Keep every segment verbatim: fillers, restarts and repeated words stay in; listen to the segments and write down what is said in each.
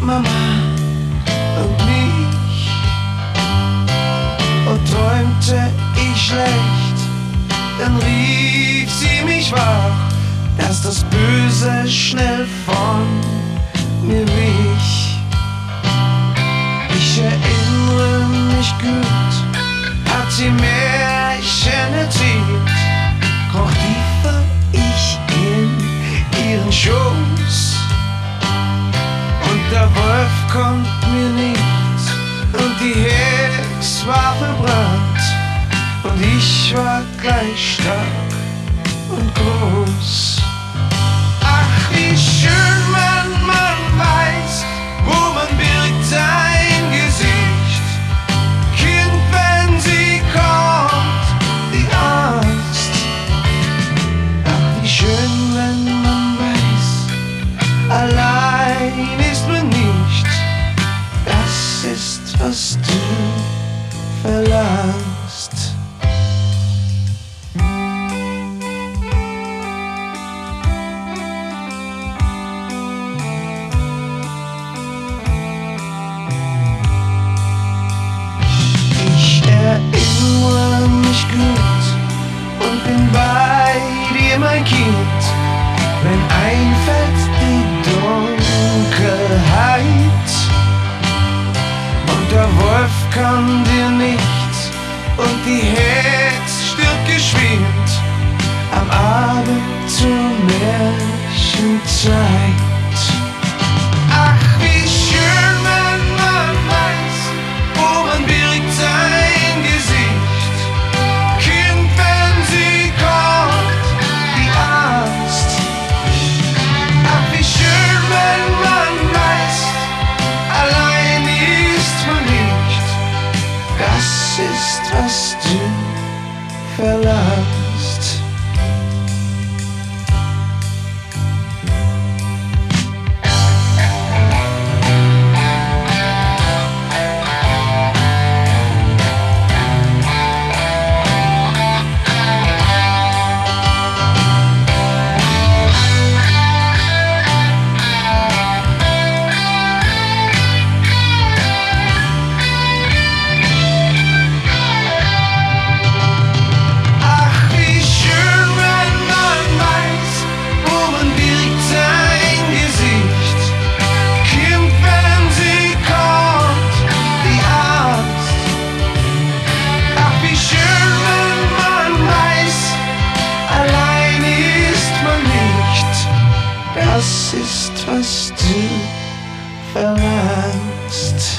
Mama und mich. Und träumte ich schlecht, dann rief sie mich wach, dass das Böse schnell von mir wich. Ich erinnere mich gut, hat sie Märchen erzählt, kroch tiefer ich in ihren Schoß. Und der Wolf kommt mir nicht und die Hex war verbrannt und ich war gleich stark und groß. Ach, wie schön, wenn man weiß, wo man birgt sein Gesicht. Kind, wenn sie kommt, die Angst. Ach, wie schön, wenn man weiß, allein ist man nicht. Das ist, was du verlangst. Erinnere mich gut und bin bei dir, mein Kind. Wenn einfällt die Dunkelheit und der Wolf kann dir nichts und die Hex stirbt geschwind am Abend zur Märchenzeit. Ach, wie schön, wenn man weiß, wo man birgt sein Gesicht. Kind, wenn sie kommt, die Angst. Ach, wie schön, wenn man weiß, allein ist man nicht. Das ist, was du verlangst. Das ist, was du verlangst.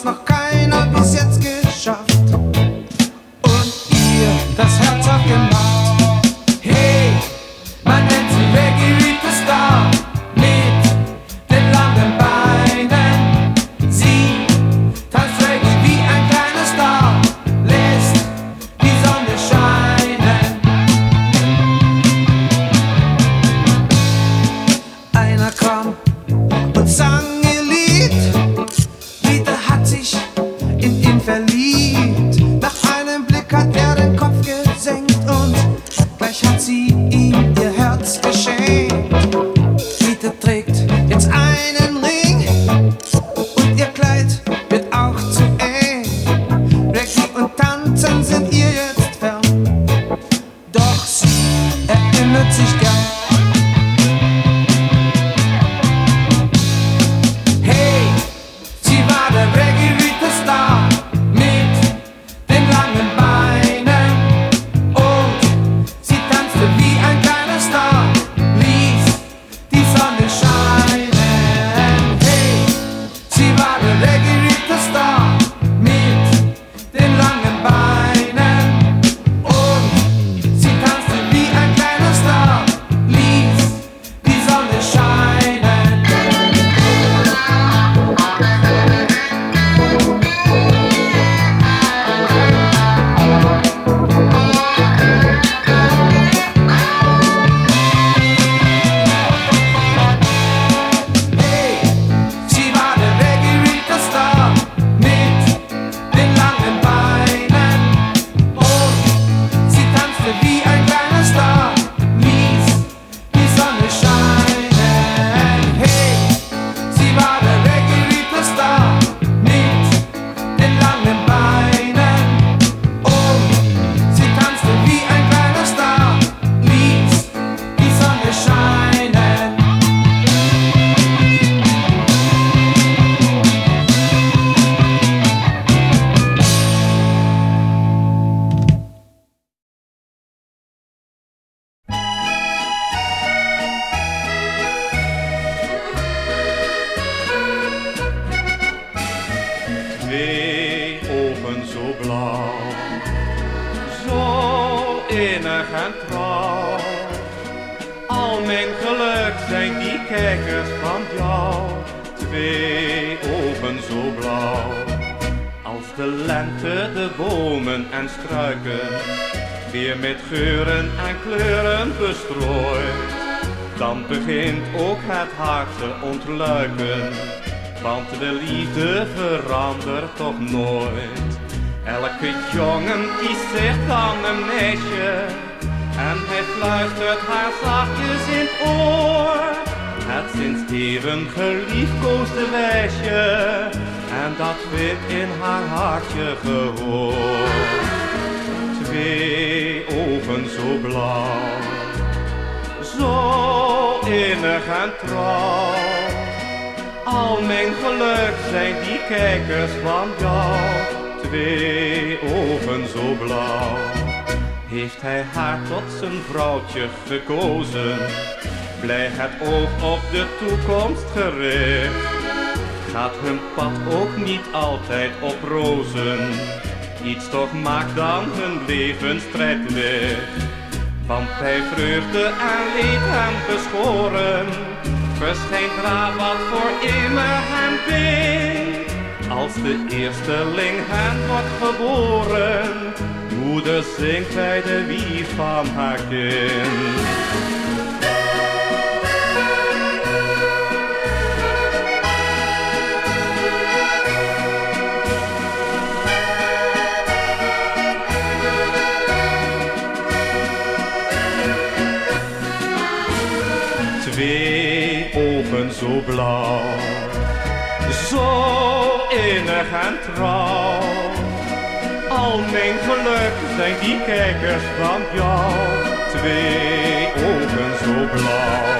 hat's noch keiner bis jetzt geschafft. Und ihr das Herz hat gemacht. Hey, man nennt sie Reggae Rita Star mit den langen Beinen. Sie tanzt Reggae wie ein kleiner Star, lässt die Sonne scheinen. Einer kam und sang ihr Lied. Rita hat sich in ihn verliebt. Nach einem Blick hat er den Kopf gesenkt und gleich hat sie ihm ihr Herz geschenkt. Rita trägt jetzt einen Ring und ihr Kleid wird auch zu eng. Reggae und Tanzen sind ihr jetzt fern, doch sie erinnert sich gern. Hey, sie war der Reggae Rita Star mit den langen Beinen und sie tanzte wie ein kleiner Star, ließ die Sonne scheinen. Hey, sie war der Reggae Rita Star mit den langen Beinen und sie tanzte wie ein kleiner Star, ließ die Sonne scheinen. Hey, sie war der Reggae Rita Star mit den langen Beinen und sie tanzte wie ein kleiner Star, ließ die Sonne scheinen. Hey, sie war der Reggae Rita Star mit den langen Beinen und sie tanzte wie ein kleiner Star, ließ die Sonne scheinen. Twee ogen zo blauw, zo innig en trouw. Al mijn geluk zijn die kijkers van jou. Twee ogen zo blauw, als de lente de bomen en struiken weer met geuren en kleuren bestrooit. Dan begint ook het hart te ontluiken, want de liefde verandert toch nooit. Elke jongen kiest zich dan een meisje en hij fluistert haar zachtjes in het oor. Het sinds even geliefkoosde wijsje en dat vindt in haar hartje gehoor. Twee ogen zo blauw, zo innig en trouw. Al mijn geluk zijn die kijkers van jou. Twee ogen zo blauw. Heeft hij haar tot zijn vrouwtje gekozen, blij het oog op de toekomst gericht. Gaat hun pad ook niet altijd op rozen, iets toch maakt dan hun levensstrijd licht. Want bij vreugde en leed hem beschoren, verschijnt Rabat voor immer hem beet. Als de eersteling hen wordt geboren, moeder zingt bij de wieg van haar kind. Twee ogen zo blauw, zo innig en trouw. Al mijn geluk zijn die kijkers van jou. Twee ogen zo blauw.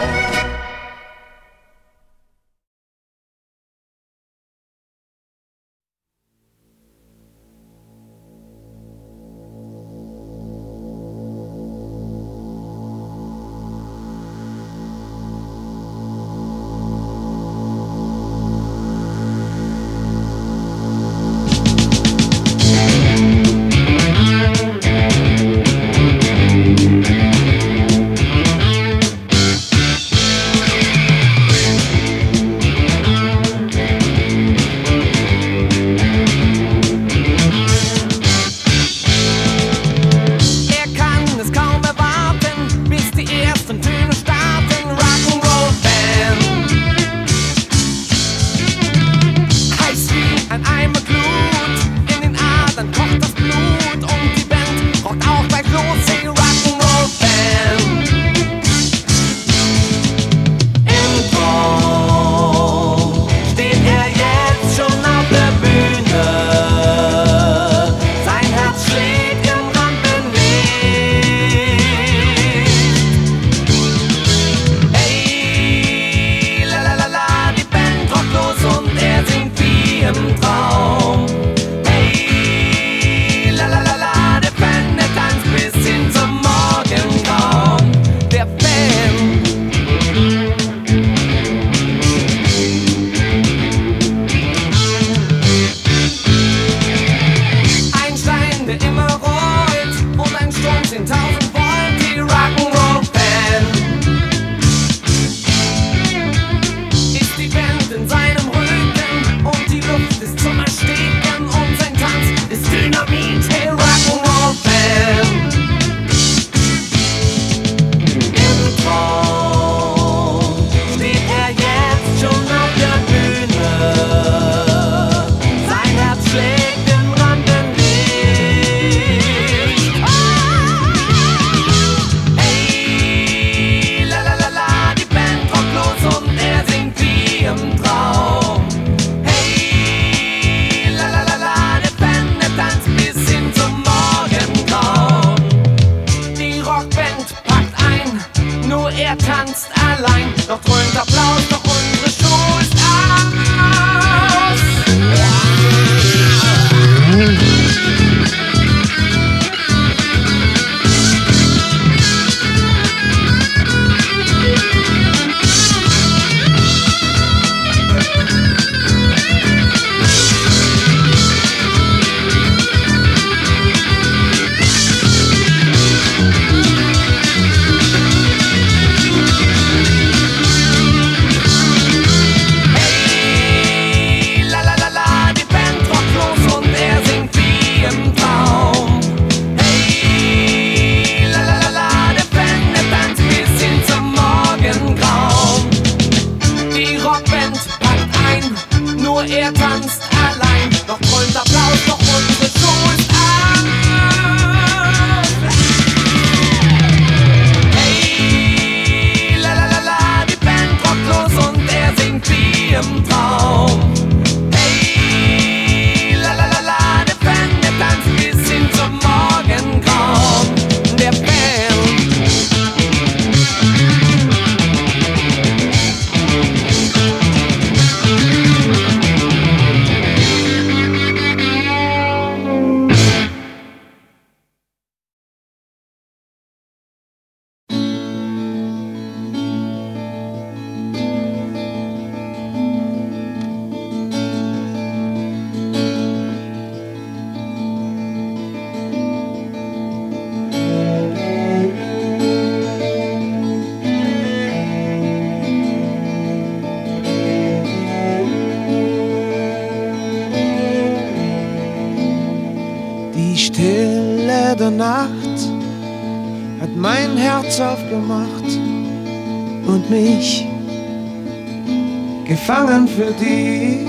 Stille der Nacht hat mein Herz aufgemacht und mich gefangen für dich.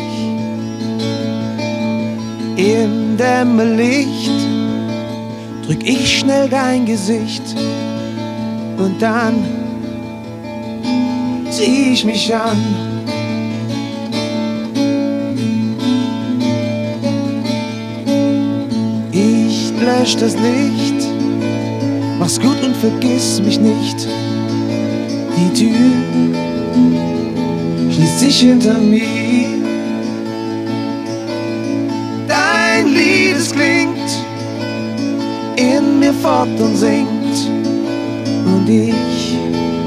Im Dämmerlicht drück ich schnell dein Gesicht und dann zieh ich mich an. Ich lösch das Licht, mach's gut und vergiss mich nicht. Die Tür schließt sich hinter mir. Dein Lied, es klingt in mir fort und singt und ich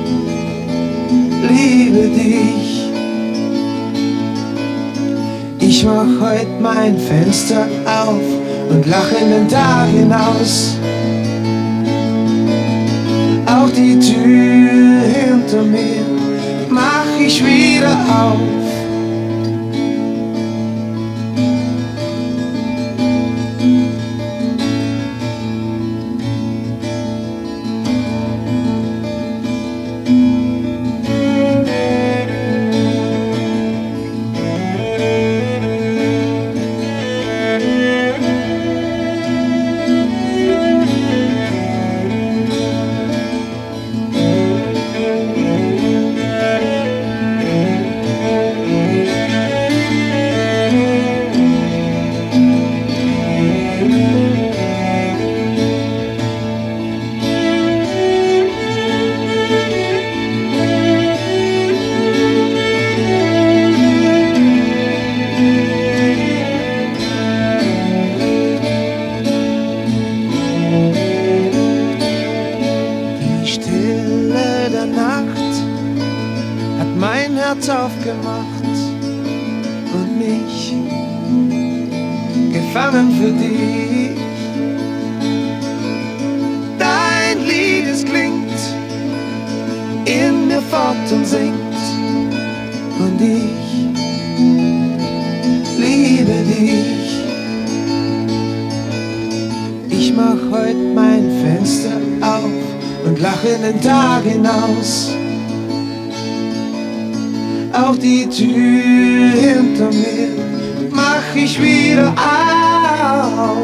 liebe dich. Ich mach heut mein Fenster auf und lach in den Tag hinaus. Auch die Tür hinter mir mach ich wieder auf. Aufgemacht und mich gefangen für dich. Dein Lied, es klingt in mir fort und singt und ich liebe dich. Ich mach heut mein Fenster auf und lach in den Tag hinaus. Auch die Tür hinter mir mach ich wieder auf.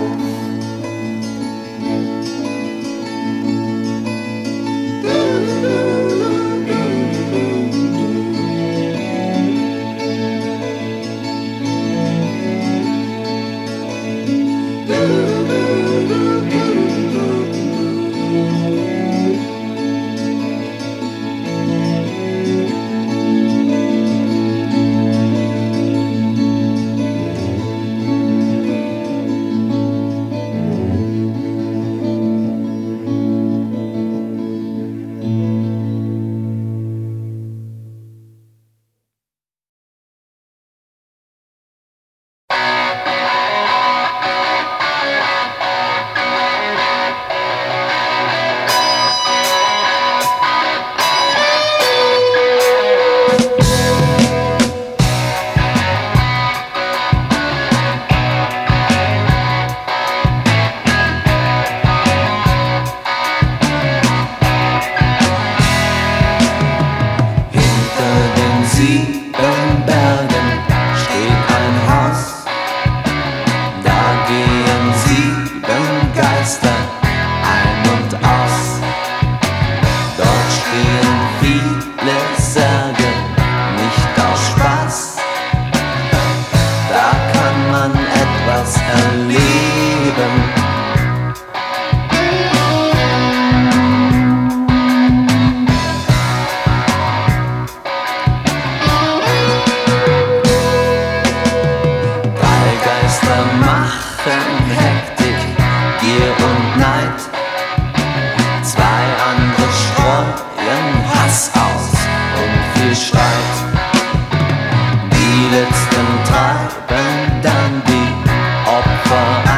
letzten treiben dann die Opfer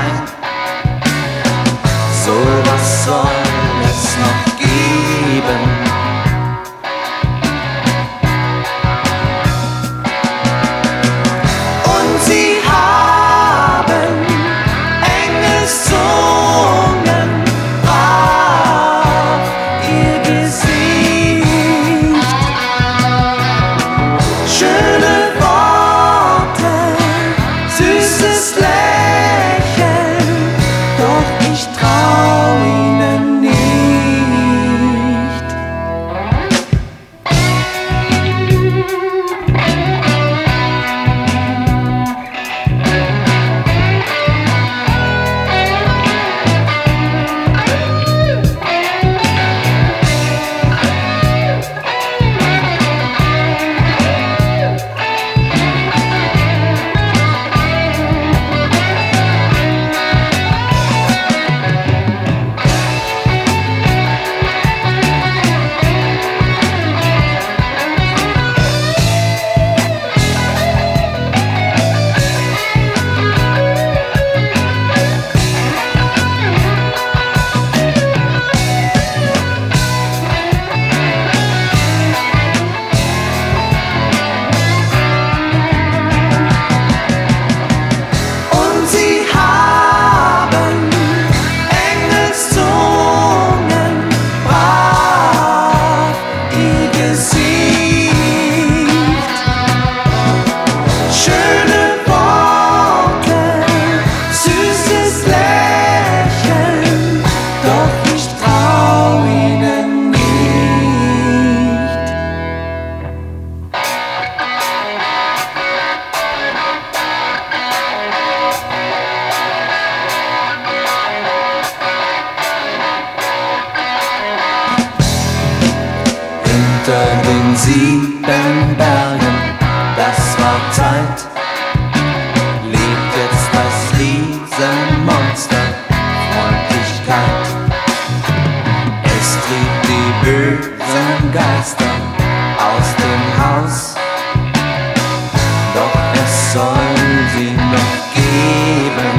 von sieben Bergen, das war Zeit. Lebt jetzt das Riesenmonster Freundlichkeit. Es trieb die bösen Geister aus dem Haus, doch es soll sie noch geben.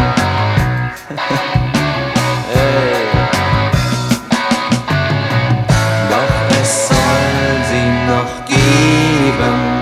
Hey. Doch es soll sie noch geben.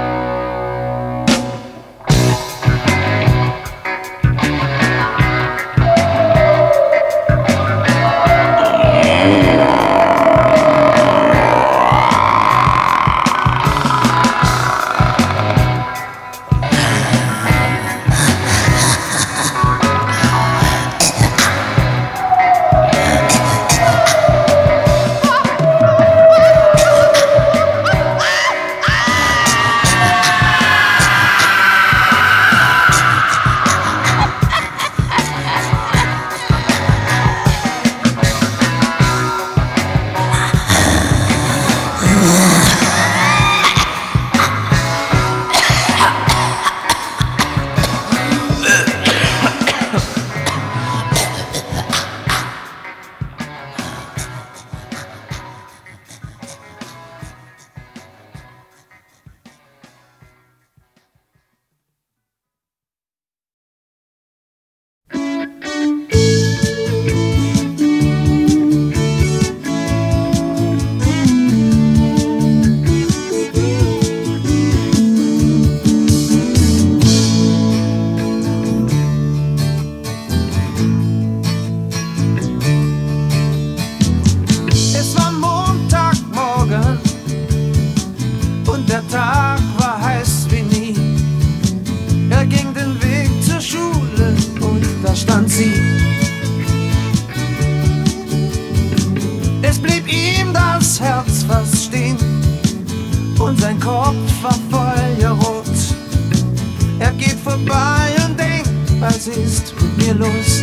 Es blieb ihm das Herz fast stehen und sein Kopf war feuerrot. Er geht vorbei und denkt, was ist mit mir los?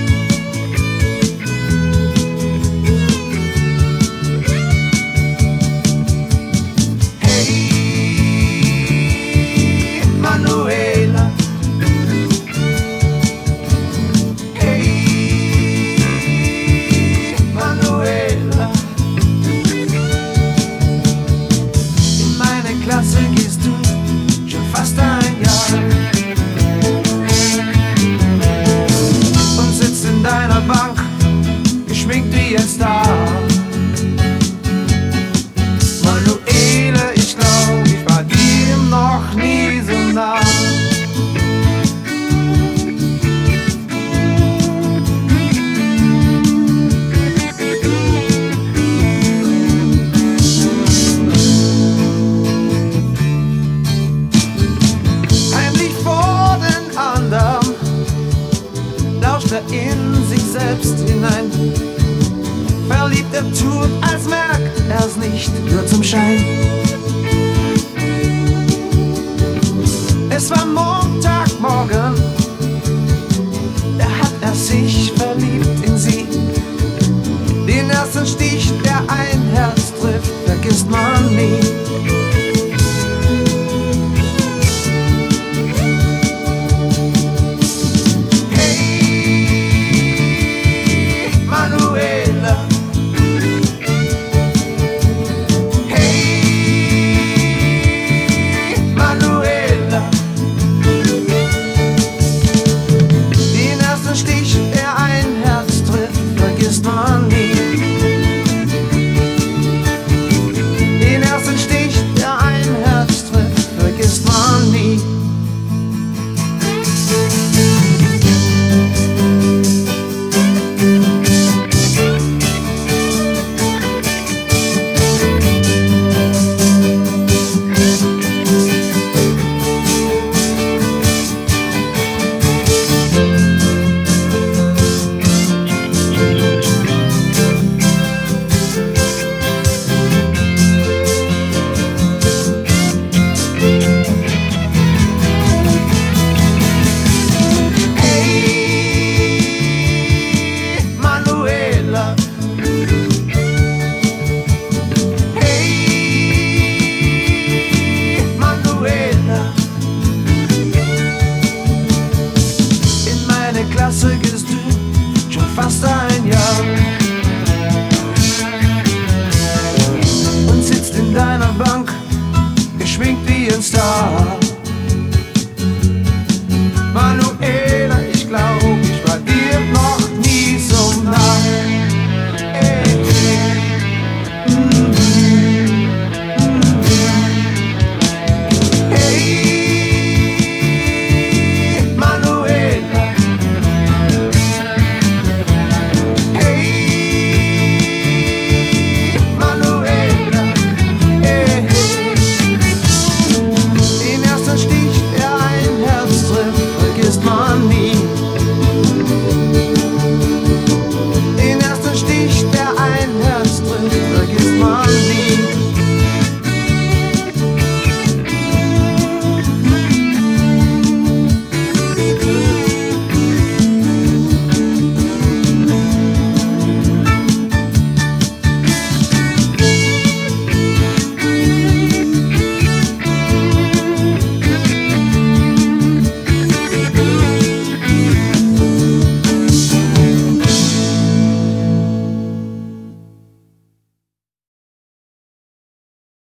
Hey, Manuela. Star. Manuela, ich glaub, ich war dir noch nie so nah. Heimlich vor den anderen lauscht er in sich selbst hinein. Verliebt er tut, als merkt er's nicht, nur zum Schein. Es war Montagmorgen, da hat er sich verliebt in sie. Den ersten Stich, der ein Herz trifft, vergisst man nie. verzeugest du schon fast ein Jahr und sitzt in deiner Bank, geschminkt wie ein Star.